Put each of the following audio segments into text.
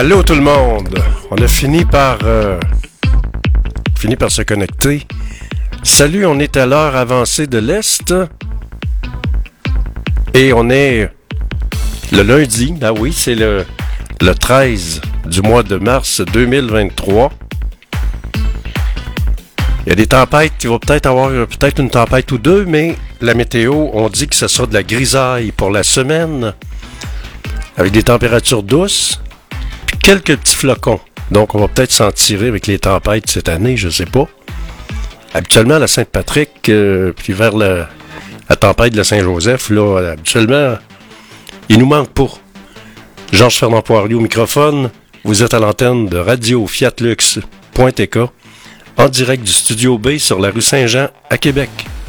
Allô tout le monde! On a fini par se connecter. Salut, on est à l'heure avancée de l'Est. Et on est le lundi, ah oui, c'est le 13 du mois de mars 2023. Il y a des tempêtes, il va peut-être avoir une tempête ou deux, mais la météo, on dit que ce sera de la grisaille pour la semaine, avec des températures douces, puis quelques petits flocons. Donc, on va peut-être s'en tirer avec les tempêtes cette année, je sais pas. Habituellement, la Saint-Patrick, puis vers la tempête de la Saint-Joseph, là, habituellement, il nous manque pas. Georges Fernand Poirier au microphone. Vous êtes à l'antenne de Radio Fiatlux.tk, en direct du Studio B sur la rue Saint-Jean à Québec.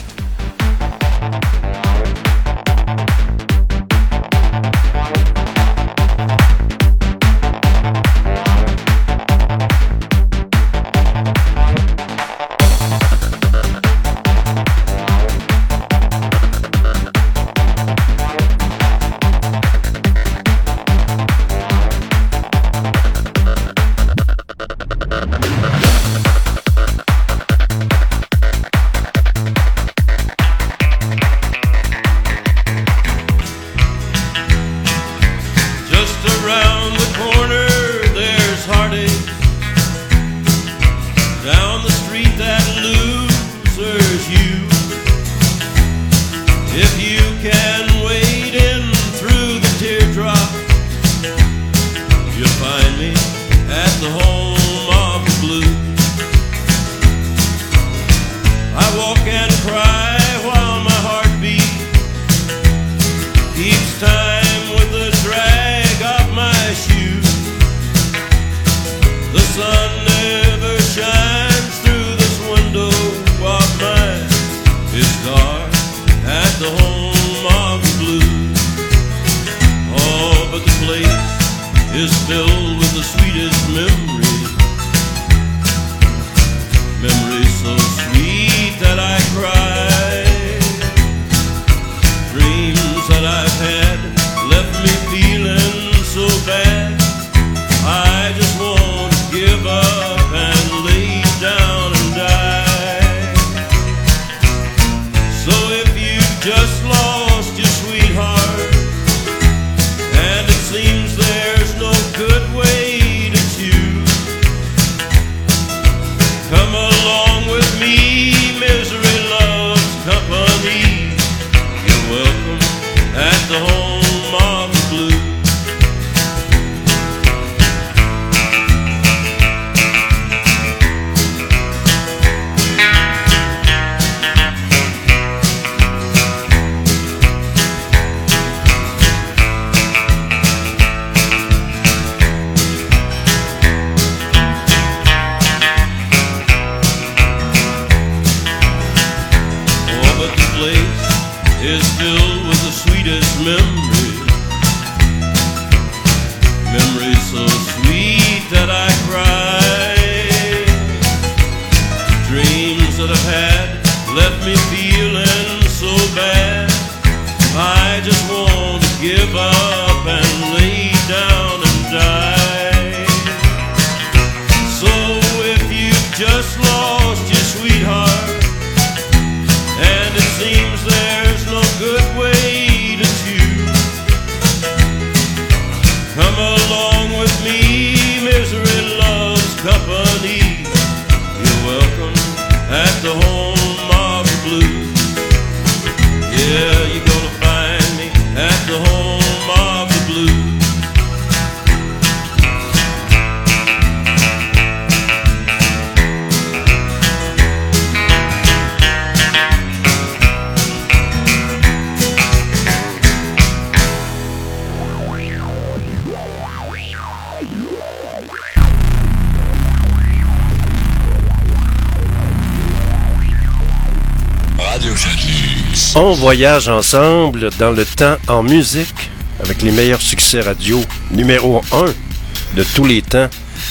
On voyage ensemble dans le temps en musique avec les meilleurs succès radio numéro 1 de tous les temps.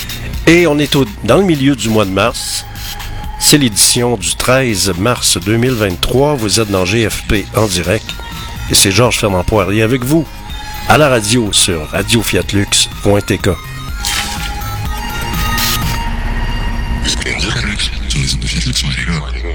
Et on est dans le milieu du mois de mars. C'est l'édition du 13 mars 2023. Vous êtes dans GFP en direct. Et c'est Georges Fernand Poirier avec vous à la radio sur radiofiatlux.tk. Sur les ondes de Fiat Lux Radio.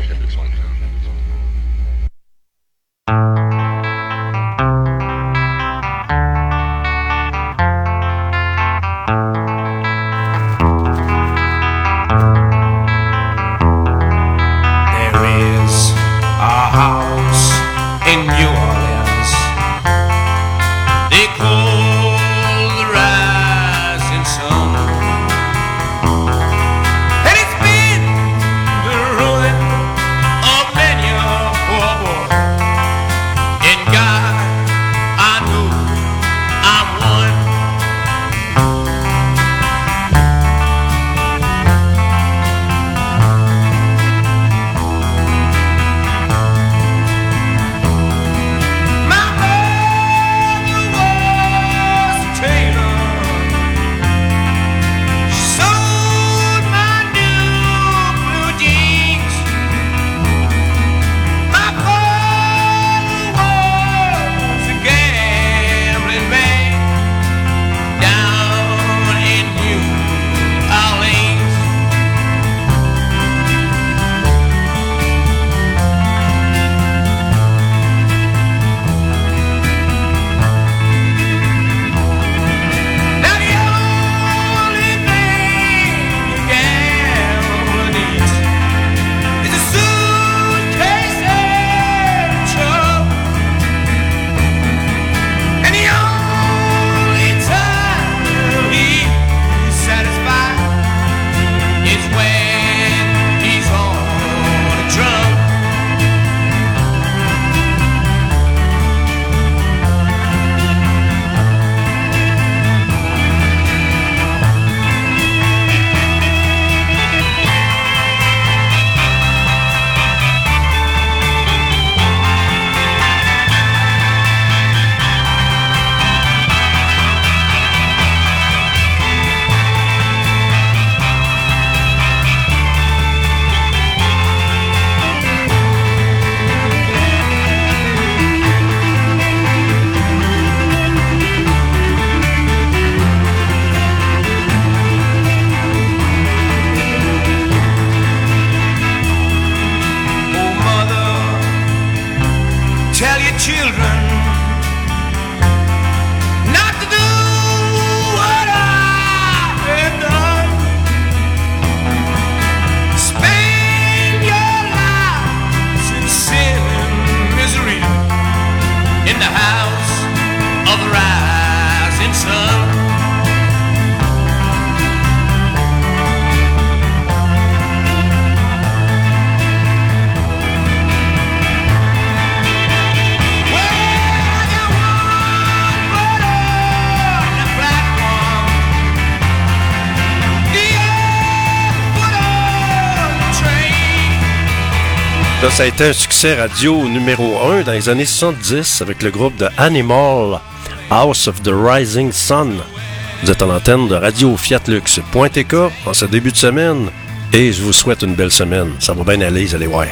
Ça a été un succès radio numéro 1 dans les années 70 avec le groupe de Animal, House of the Rising Sun. Vous êtes en antenne de Radio Fiat Lux.tk en ce début de semaine et je vous souhaite une belle semaine. Ça va bien aller, vous allez voir.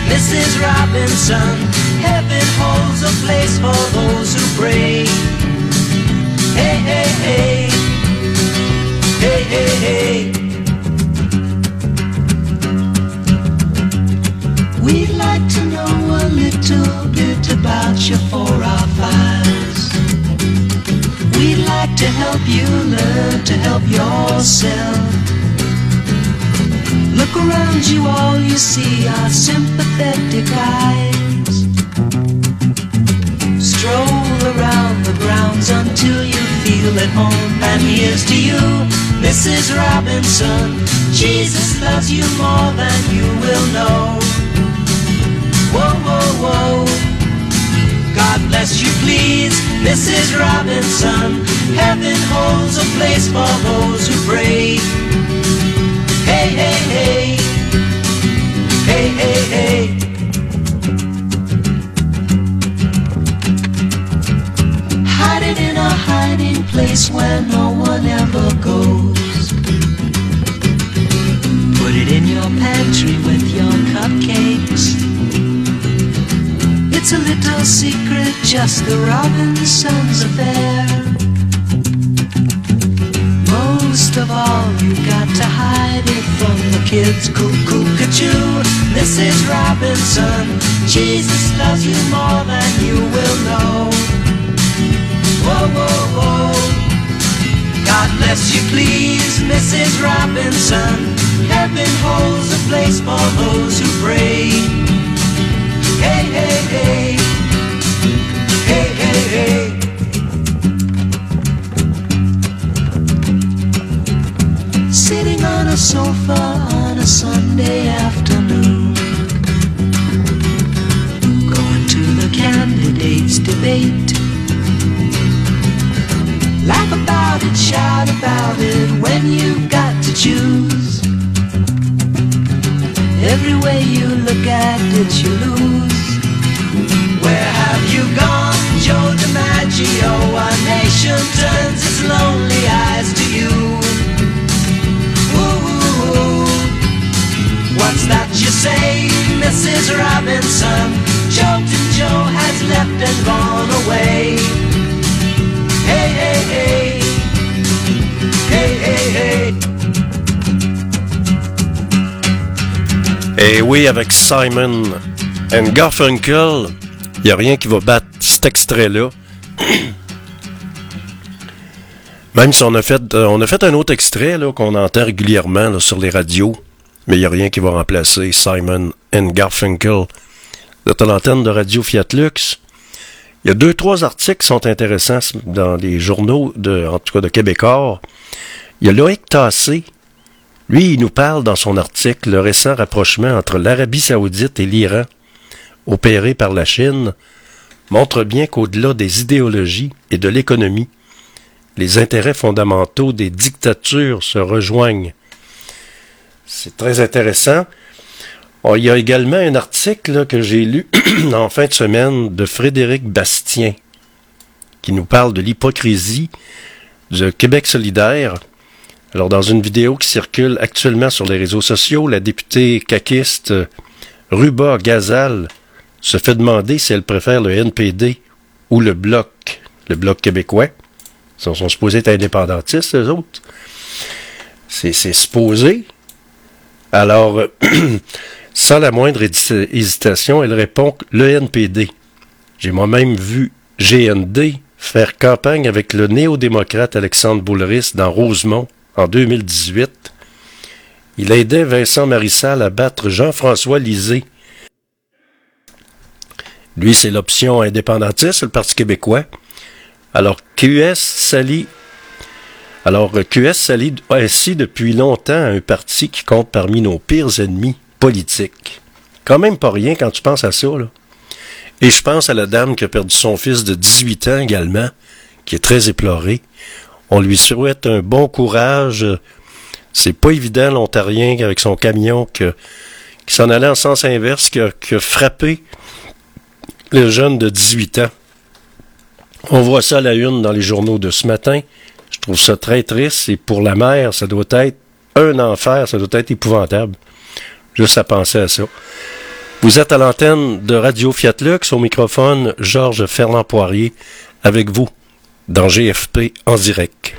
Mrs. Robinson. Heaven holds a place for those who pray. Hey, hey, hey. Hey, hey, hey. We'd like to know a little bit about you for our files. We'd like to help you learn to help yourself. Look around you, all you see are sympathetic eyes. Stroll around the grounds until you feel at home. And here's to you, Mrs. Robinson. Jesus loves you more than you will know. Whoa, whoa, whoa. God bless you, please, Mrs. Robinson. Heaven holds a place for those who pray. Hey, hey, hey. Hey, hey, hey. Hiding in a hiding place where no one ever goes. Put it in your pantry with your cupcakes. It's a little secret, just the Robinsons' affair. Most of all, you got to hide it from the kids. Cuckoo-ca-choo, Mrs. Robinson. Jesus loves you more than you will know. Whoa, whoa, whoa. God bless you, please, Mrs. Robinson. Heaven holds a place for those who pray. Hey, hey, hey. Hey, hey, hey. Sitting on a sofa on a Sunday afternoon, going to the candidates' debate. Laugh about it, shout about it when you've got to choose. Every way you look at it, you lose. Where have you gone, Joe DiMaggio? Our nation turns its lonely eyes to you. Ooh, what's that you say, Mrs. Robinson? Jolton Joe has left and gone away. Hey, hey, hey. Hey, hey, hey. Et oui, avec Simon and Garfunkel, il n'y a rien qui va battre cet extrait-là. Même si on a fait un autre extrait là, qu'on entend régulièrement là, sur les radios, mais il n'y a rien qui va remplacer Simon and Garfunkel. Vous êtes à l'antenne de Radio Fiat Lux. Il y a 2-3 articles qui sont intéressants dans les journaux, en tout cas de Québécois. Il y a Loïc Tassé. Lui, il nous parle dans son article le récent rapprochement entre l'Arabie Saoudite et l'Iran, opéré par la Chine, montre bien qu'au-delà des idéologies et de l'économie, les intérêts fondamentaux des dictatures se rejoignent. C'est très intéressant. Il y a également un article là, que j'ai lu en fin de semaine de Frédéric Bastien, qui nous parle de l'hypocrisie de Québec solidaire. Alors, dans une vidéo qui circule actuellement sur les réseaux sociaux, la députée caquiste Ruba Gazal se fait demander si elle préfère le NPD ou le Bloc québécois. Ils sont supposés être indépendantistes, eux autres. C'est supposé. Alors, sans la moindre hésitation, elle répond le NPD. J'ai moi-même vu GND faire campagne avec le néo-démocrate Alexandre Boulris dans Rosemont en 2018. Il aidait Vincent Marissal à battre Jean-François Lisée. Lui, c'est l'option indépendantiste, le Parti québécois. Alors, QS s'allie ainsi depuis longtemps à un parti qui compte parmi nos pires ennemis politiques. Quand même pas rien quand tu penses à ça, là. Et je pense à la dame qui a perdu son fils de 18 ans également, qui est très éploré. On lui souhaite un bon courage. C'est pas évident, l'Ontarien, avec son camion qui s'en allait en sens inverse, qui a frappé le jeune de 18 ans. On voit ça à la une dans les journaux de ce matin. Je trouve ça très triste. Et pour la mère, ça doit être un enfer, ça doit être épouvantable. Juste à penser à ça. Vous êtes à l'antenne de Radio Fiat Lux, au microphone Georges Ferland-Poirier, avec vous, dans GFP en direct.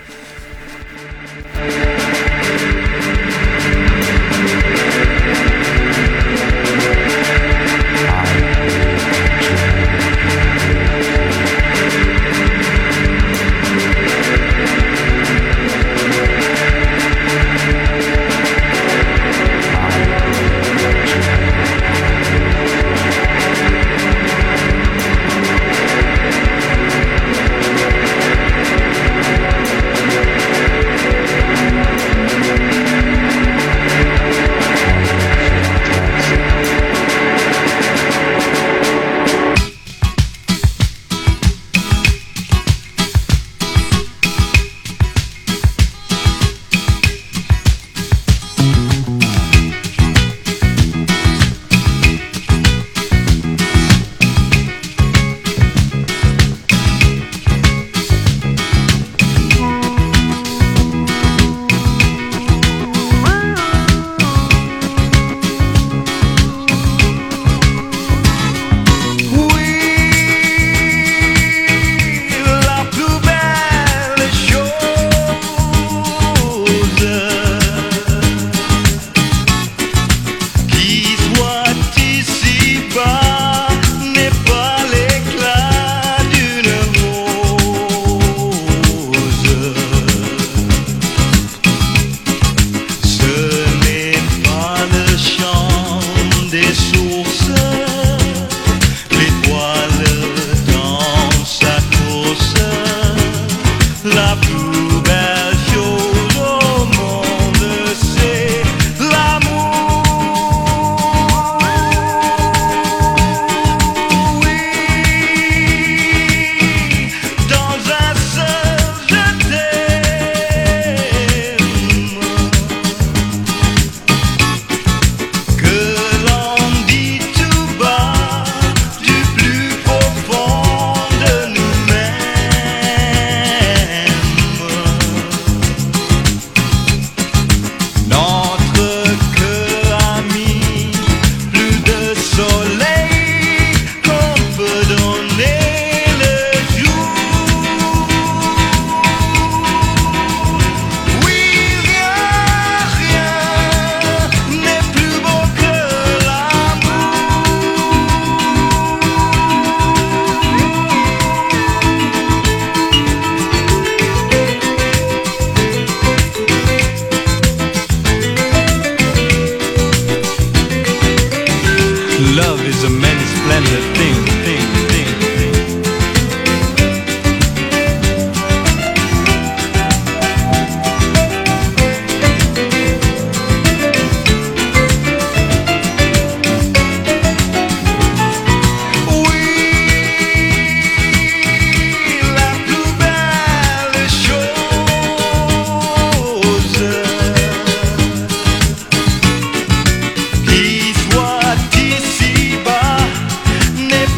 Qui soit ici-bas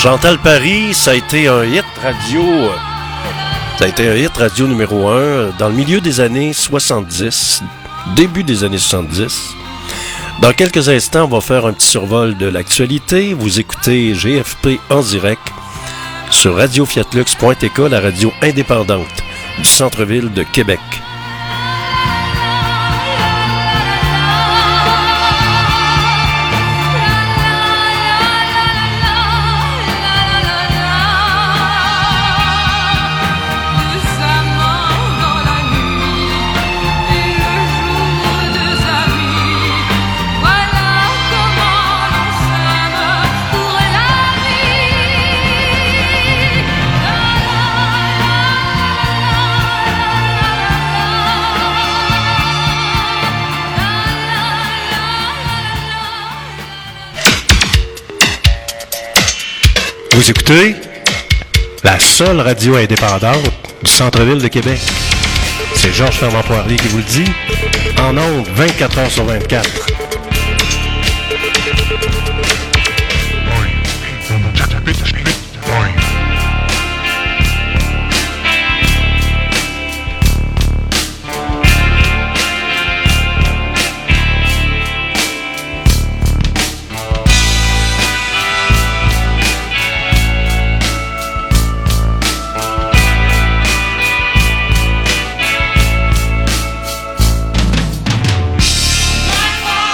Chantal Paris, ça a été un hit radio. Ça a été un hit radio numéro 1 dans le milieu des années 70, début des années 70. Dans quelques instants, on va faire un petit survol de l'actualité. Vous écoutez GFP en direct sur radiofiatlux.tk, la radio indépendante du centre-ville de Québec. Vous écoutez la seule radio indépendante du centre-ville de Québec. C'est Georges Fermant-Poirier qui vous le dit. En ondes, 24 heures sur 24. My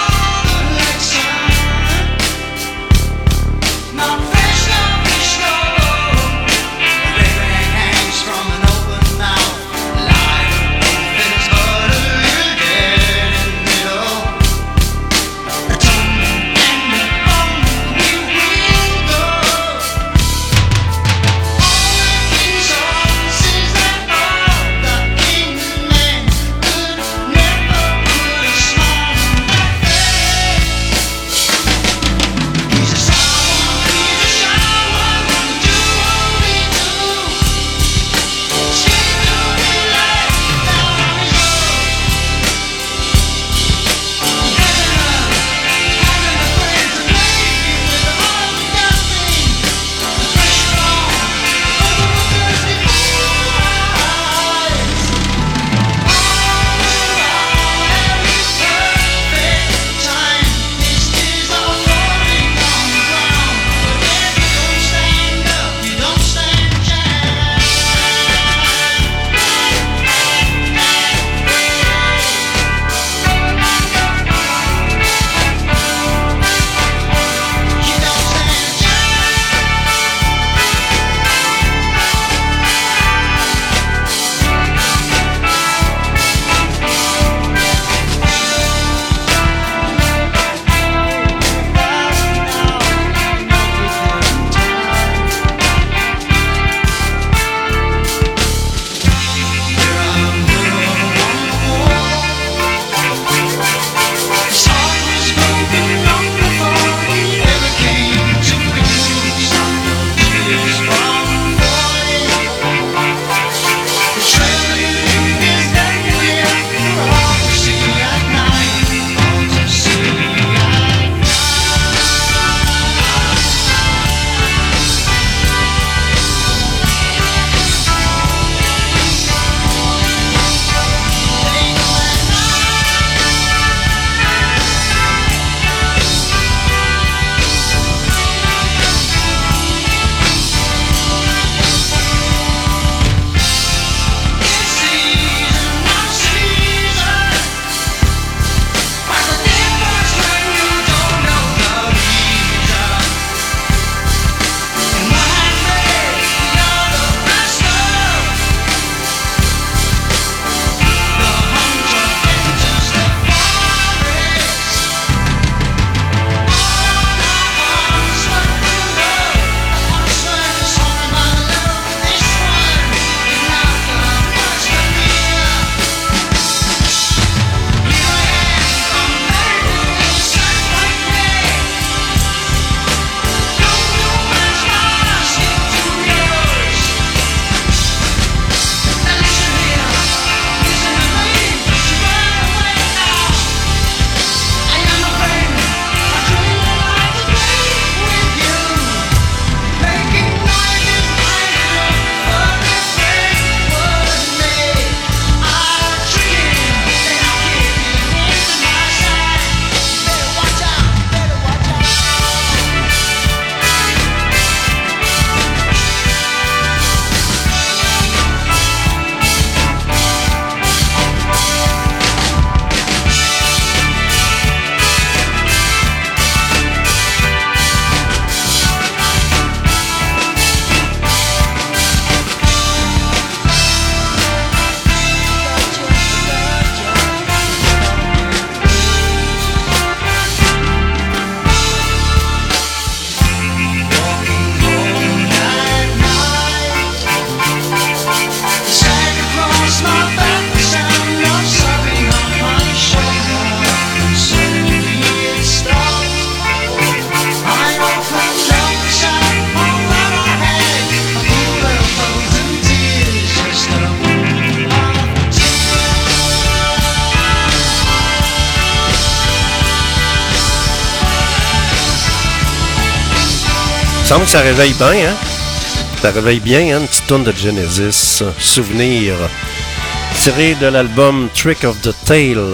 semble que ça réveille bien, hein? Ça réveille bien, hein? Une petite tourne de Genesis. Souvenir. Tiré de l'album Trick of the Tail.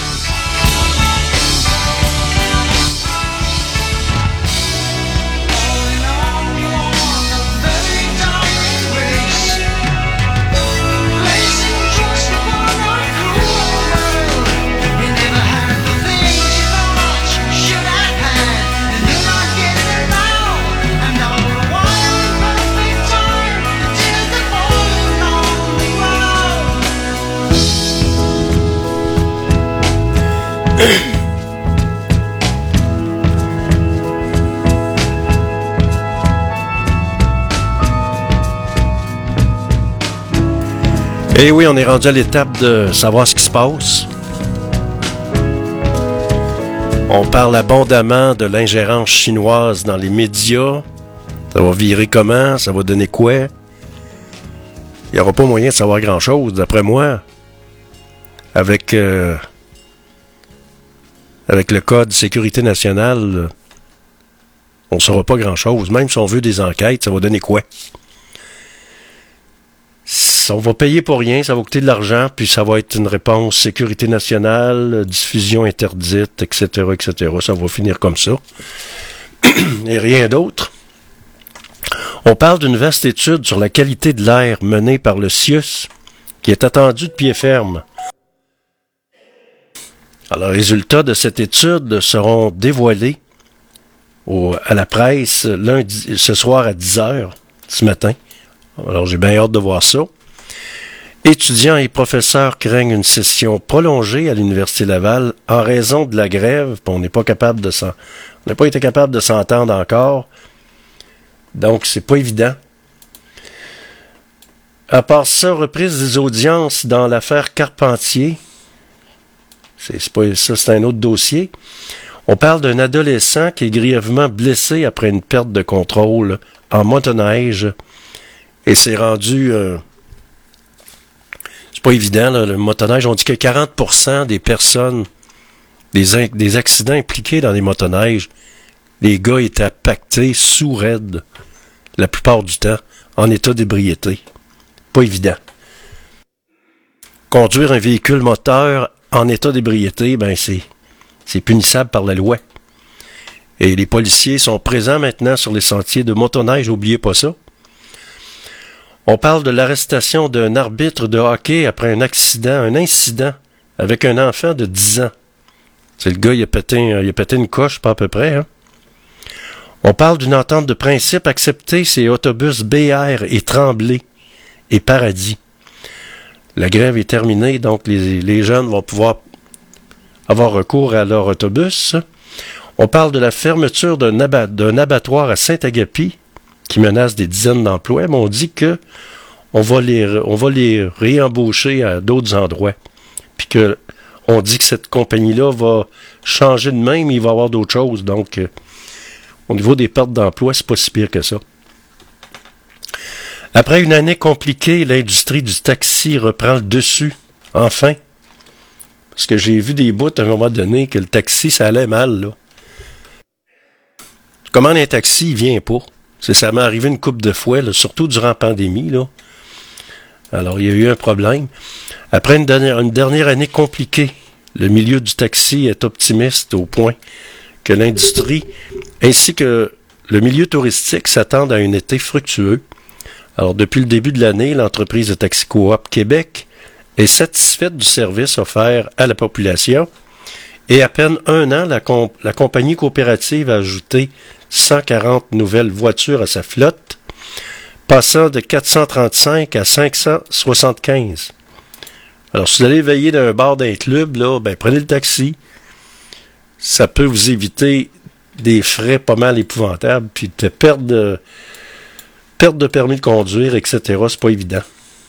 Et oui, on est rendu à l'étape de savoir ce qui se passe. On parle abondamment de l'ingérence chinoise dans les médias. Ça va virer comment? Ça va donner quoi? Il n'y aura pas moyen de savoir grand-chose, d'après moi. Avec le Code sécurité nationale, on ne saura pas grand-chose. Même si on veut des enquêtes, ça va donner quoi? On va payer pour rien, ça va coûter de l'argent, puis ça va être une réponse sécurité nationale, diffusion interdite, etc., etc. Ça va finir comme ça. Et rien d'autre. On parle d'une vaste étude sur la qualité de l'air menée par le CIUS, qui est attendue de pied ferme. Alors, les résultats de cette étude seront dévoilés à la presse lundi, ce soir à 10h, ce matin. Alors, j'ai bien hâte de voir ça. Étudiants et professeurs craignent une session prolongée à l'Université Laval en raison de la grève. On n'a pas été capable de s'entendre encore. Donc, c'est pas évident. À part ça, reprise des audiences dans l'affaire Carpentier. C'est un autre dossier. On parle d'un adolescent qui est grièvement blessé après une perte de contrôle en motoneige. Et c'est rendu... c'est pas évident, là, le motoneige. On dit que 40% des personnes, des accidents impliqués dans les motoneiges, les gars étaient pactés sous raide, la plupart du temps, en état d'ébriété. Pas évident. Conduire un véhicule moteur en état d'ébriété, ben c'est punissable par la loi. Et les policiers sont présents maintenant sur les sentiers de motoneige, n'oubliez pas ça. On parle de l'arrestation d'un arbitre de hockey après un incident avec un enfant de 10 ans. C'est le gars, il a pété une coche, pas à peu près, hein. On parle d'une entente de principe acceptée, c'est autobus BR et Tremblay et Paradis. La grève est terminée, donc les jeunes vont pouvoir avoir recours à leur autobus. On parle de la fermeture d'un abattoir à Saint-Agapi qui menace des dizaines d'emplois, mais on dit que on va les réembaucher à d'autres endroits. Puis que on dit que cette compagnie-là va changer de main, mais il va y avoir d'autres choses. Donc, au niveau des pertes d'emplois, c'est pas si pire que ça. Après une année compliquée, l'industrie du taxi reprend le dessus. Enfin. Parce que j'ai vu des bouts à un moment donné que le taxi, ça allait mal, là. Tu commandes un taxi, il vient pas. Ça m'est arrivé une couple de fois, là, surtout durant la pandémie, là. Alors, il y a eu un problème. Après une dernière année compliquée, le milieu du taxi est optimiste au point que l'industrie ainsi que le milieu touristique s'attendent à un été fructueux. Alors, depuis le début de l'année, l'entreprise de Taxi Coop Québec est satisfaite du service offert à la population et à peine un an, la compagnie coopérative a ajouté 140 nouvelles voitures à sa flotte, passant de 435 à 575. Alors, si vous allez veiller d'un bar d'un club, là, ben, prenez le taxi. Ça peut vous éviter des frais pas mal épouvantables, puis de perte de permis de conduire, etc. C'est pas évident.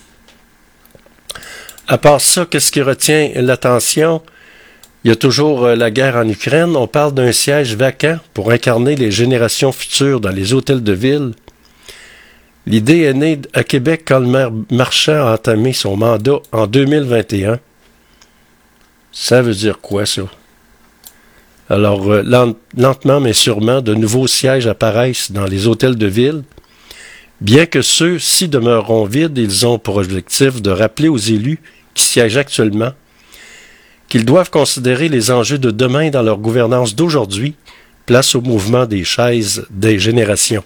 À part ça, qu'est-ce qui retient l'attention? Il y a toujours la guerre en Ukraine. On parle d'un siège vacant pour incarner les générations futures dans les hôtels de ville. L'idée est née à Québec quand le maire Marchand a entamé son mandat en 2021. Ça veut dire quoi, ça? Alors, lentement mais sûrement, de nouveaux sièges apparaissent dans les hôtels de ville. Bien que ceux-ci demeureront vides, ils ont pour objectif de rappeler aux élus qui siègent actuellement qu'ils doivent considérer les enjeux de demain dans leur gouvernance d'aujourd'hui, place au mouvement des chaises des générations.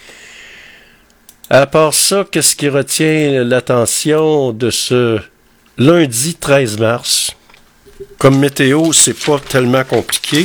À part ça, qu'est-ce qui retient l'attention de ce lundi 13 mars? Comme météo, c'est pas tellement compliqué.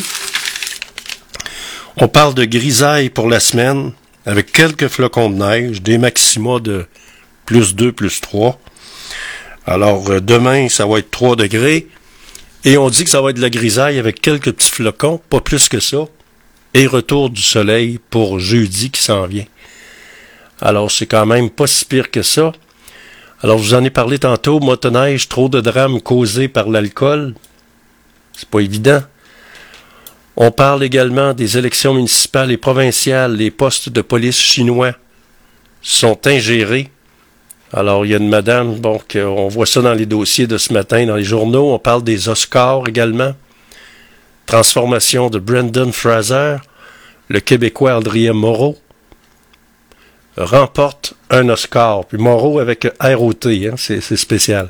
On parle de grisaille pour la semaine, avec quelques flocons de neige, des maxima de plus 2, plus 3. Alors, demain, ça va être 3 degrés. Et on dit que ça va être de la grisaille avec quelques petits flocons, pas plus que ça. Et retour du soleil pour jeudi qui s'en vient. Alors, c'est quand même pas si pire que ça. Alors, je vous en ai parlé tantôt, motoneige, trop de drames causés par l'alcool. C'est pas évident. On parle également des élections municipales et provinciales. Les postes de police chinois sont ingérés. Alors, il y a une madame, on voit ça dans les dossiers de ce matin, dans les journaux. On parle des Oscars également. Transformation de Brendan Fraser. Le Québécois Adrien Moreau remporte un Oscar. Puis Moreau avec ROT, c'est spécial.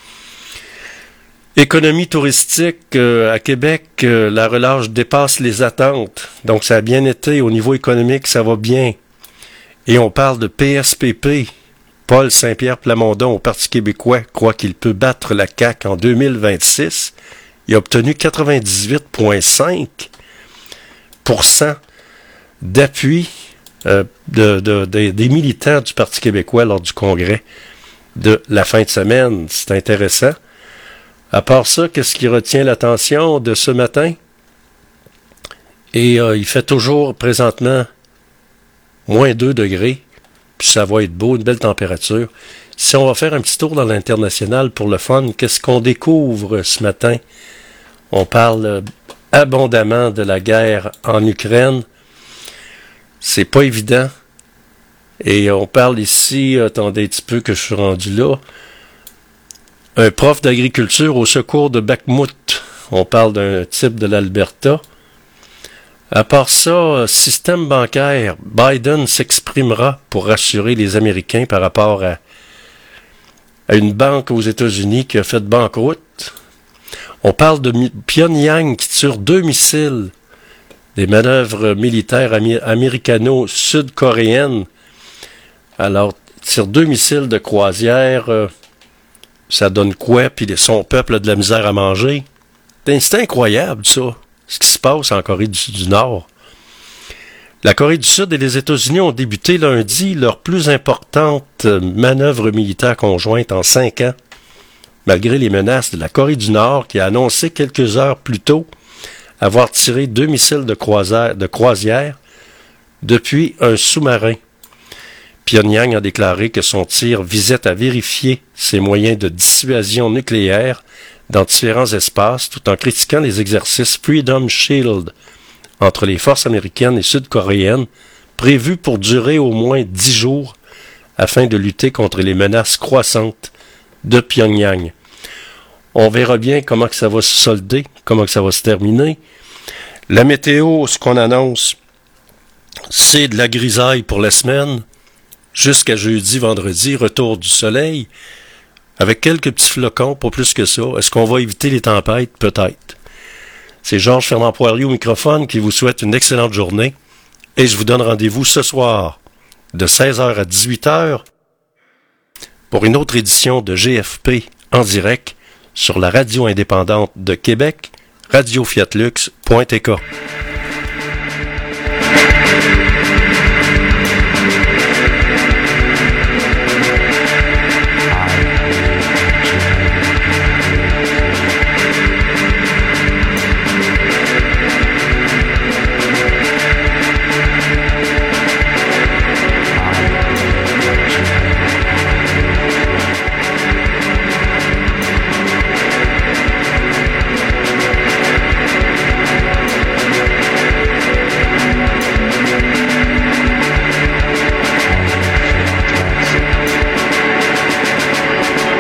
Économie touristique à Québec, la relâche dépasse les attentes. Donc ça a bien été au niveau économique, ça va bien. Et on parle de PSPP. Paul Saint-Pierre Plamondon au Parti québécois croit qu'il peut battre la CAQ en 2026. Il a obtenu 98,5% d'appui des militants du Parti québécois lors du congrès de la fin de semaine. C'est intéressant. À part ça, qu'est-ce qui retient l'attention de ce matin? Et il fait toujours présentement moins 2 degrés, puis ça va être beau, une belle température. Si on va faire un petit tour dans l'international pour le fun, qu'est-ce qu'on découvre ce matin? On parle abondamment de la guerre en Ukraine. C'est pas évident. Et on parle ici, attendez un petit peu que je suis rendu là, un prof d'agriculture au secours de Bakhmut. On parle d'un type de l'Alberta. À part ça, système bancaire, Biden s'exprimera pour rassurer les Américains par rapport à une banque aux États-Unis qui a fait banqueroute. On parle de Pyongyang qui tire 2 missiles, des manœuvres militaires américano-sud-coréennes. Alors, tire 2 missiles de croisière, ça donne quoi? Puis son peuple a de la misère à manger. C'est incroyable, ça, ce qui se passe en Corée du Nord. La Corée du Sud et les États-Unis ont débuté lundi leur plus importante manœuvre militaire conjointe en 5 ans, malgré les menaces de la Corée du Nord qui a annoncé quelques heures plus tôt avoir tiré 2 missiles de croisière depuis un sous-marin. Pyongyang a déclaré que son tir visait à vérifier ses moyens de dissuasion nucléaire dans différents espaces, tout en critiquant les exercices Freedom Shield entre les forces américaines et sud-coréennes, prévus pour durer au moins 10 jours afin de lutter contre les menaces croissantes de Pyongyang. On verra bien comment que ça va se solder, comment que ça va se terminer. La météo, ce qu'on annonce, c'est de la grisaille pour la semaine, jusqu'à jeudi, vendredi, retour du soleil, avec quelques petits flocons, pas plus que ça. Est-ce qu'on va éviter les tempêtes? Peut-être. C'est Georges Fernand Poirier au microphone qui vous souhaite une excellente journée et je vous donne rendez-vous ce soir de 16h à 18h pour une autre édition de GFP en direct sur la radio indépendante de Québec, radiofiatlux.tk.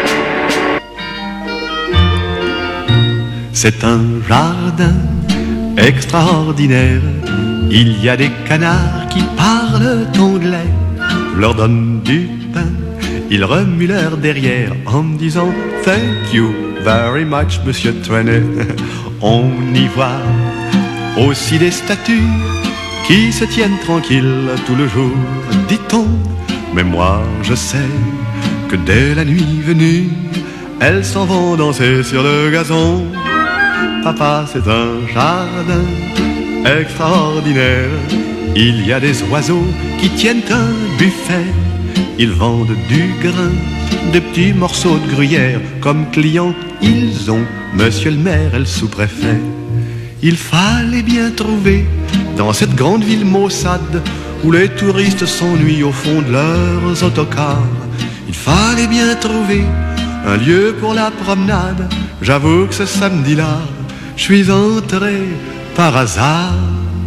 C'est un jardin extraordinaire. Il y a des canards qui parlent anglais. Je leur donne du pain, ils remuent leur derrière en me disant thank you very much, monsieur Trenet. On y voit aussi des statues qui se tiennent tranquilles tout le jour, dit-on. Mais moi je sais que dès la nuit venue, elles s'en vont danser sur le gazon. Papa, c'est un jardin extraordinaire. Il y a des oiseaux qui tiennent un buffet. Ils vendent du grain, des petits morceaux de gruyère. Comme clients, ils ont monsieur le maire et le sous-préfet. Il fallait bien trouver dans cette grande ville maussade où les touristes s'ennuient au fond de leurs autocars. Il fallait bien trouver un lieu pour la promenade. J'avoue que ce samedi-là, je suis entré par hasard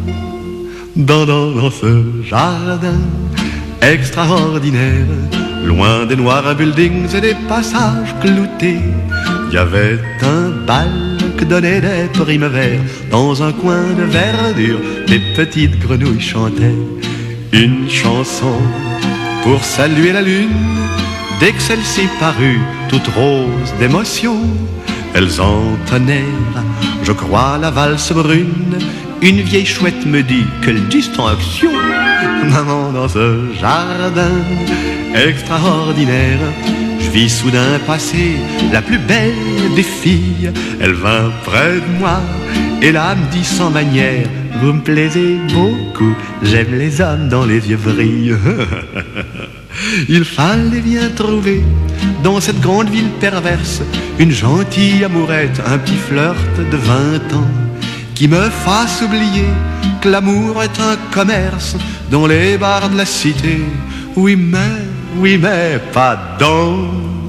dans ce jardin extraordinaire. Loin des noirs buildings et des passages cloutés, il y avait un bal que donnaient des primevères. Dans un coin de verdure, des petites grenouilles chantaient une chanson pour saluer la lune. Dès que celle-ci parut, toute rose d'émotion, elles entonnèrent, je crois, la valse brune. Une vieille chouette me dit, quelle distinction! Maman, dans ce jardin extraordinaire, je vis soudain passer la plus belle des filles. Elle vint près de moi et là me dit sans manière, vous me plaisez beaucoup, j'aime les hommes dont les yeux brillent. Il fallait bien trouver dans cette grande ville perverse une gentille amourette, un petit flirt de 20 ans qui me fasse oublier que l'amour est un commerce dont les bars de la cité, oui mais pas dans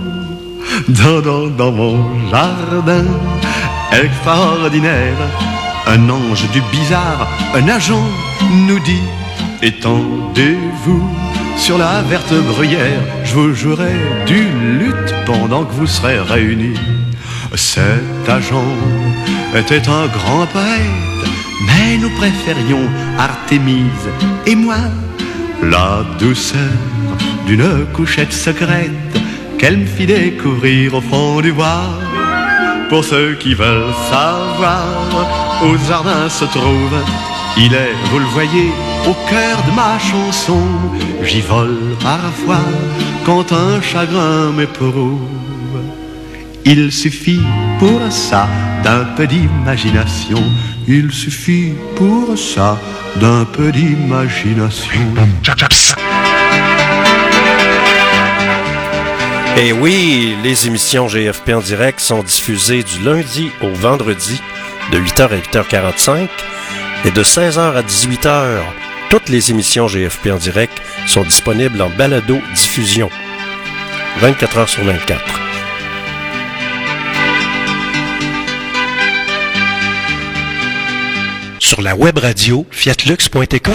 mon jardin extraordinaire. Un ange du bizarre, un agent nous dit, étendez-vous sur la verte bruyère, je vous jouerai du luth pendant que vous serez réunis. Cet agent était un grand poète, mais nous préférions Artémise et moi. La douceur d'une couchette secrète qu'elle me fit découvrir au fond du bois. Pour ceux qui veulent savoir où ce jardin se trouve, il est, vous le voyez, au cœur de ma chanson. J'y vole parfois quand un chagrin m'éprouve. Il suffit pour ça d'un peu d'imagination. Il suffit pour ça d'un peu d'imagination. Et oui, les émissions GFP en direct sont diffusées du lundi au vendredi de 8h à 8h45 et de 16h à 18h. Toutes les émissions GFP en direct sont disponibles en balado-diffusion 24h sur 24. Sur la web radio fiatlux.tk.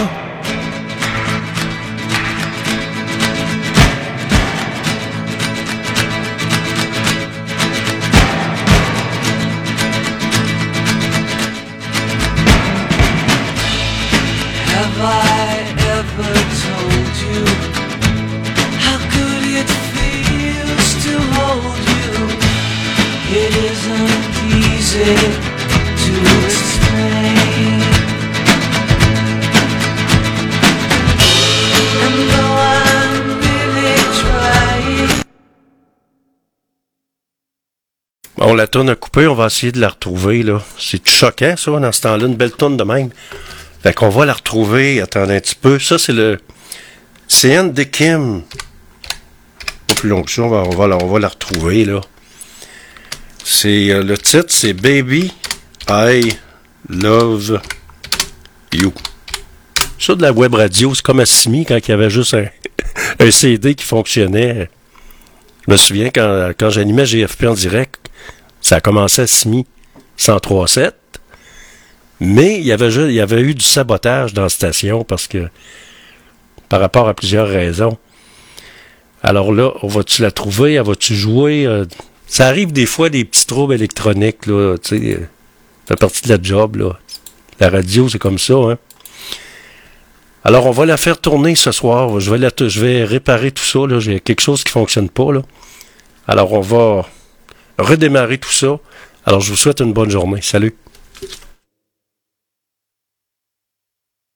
Bon, la toune a coupé, on va essayer de la retrouver, là. C'est choquant, ça, dans ce temps-là, une belle toune de même. Fait qu'on va la retrouver, attendez un petit peu. Ça, c'est Anne de Kim. Pas plus long que ça, on va la retrouver, là. C'est, le titre, c'est Baby, I Love You. Ça, de la web radio, c'est comme à Simi, quand il y avait juste un CD qui fonctionnait. Je me souviens, quand j'animais GFP en direct, ça a commencé à Simi 103.7, mais il y avait eu du sabotage dans la station parce que, par rapport à plusieurs raisons. Alors là, on va-tu la trouver? Elle va-tu jouer? Ça arrive des fois des petits troubles électroniques, là, tu sais, ça fait partie de la job, là. La radio, c'est comme ça, hein. Alors, on va la faire tourner ce soir. Je vais réparer tout ça, là. J'ai quelque chose qui fonctionne pas, là. Alors, on va redémarrer tout ça. Alors, je vous souhaite une bonne journée. Salut!